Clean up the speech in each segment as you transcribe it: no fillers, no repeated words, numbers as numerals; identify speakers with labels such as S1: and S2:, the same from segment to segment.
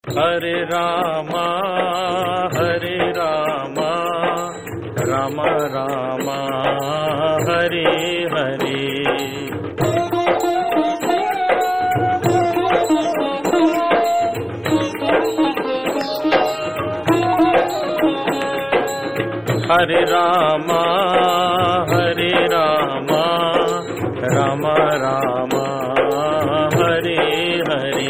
S1: Hare Rama Hare Rama Rama Rama Hare Hare. Hare Rama Hare Rama Rama Rama Hare Hare.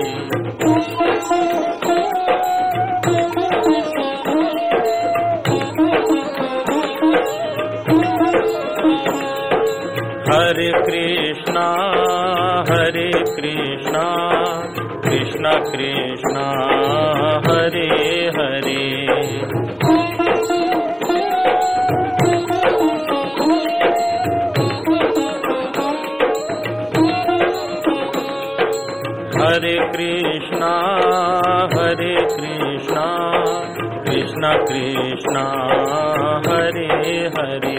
S1: Hare Krishna Hare Krishna Krishna Krishna Hare Hare. Hare Krishna Hare Krishna Krishna Krishna Hare Hare.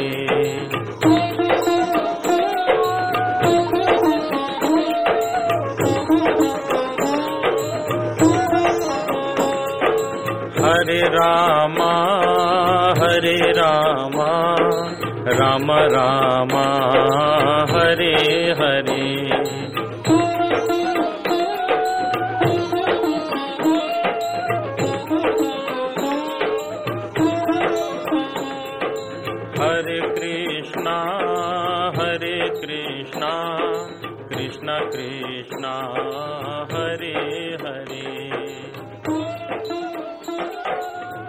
S1: Hare Rama Hare Rama Rama Rama Hare Hare. Hare Krishna Hare Krishna Krishna Krishna Hare Hare.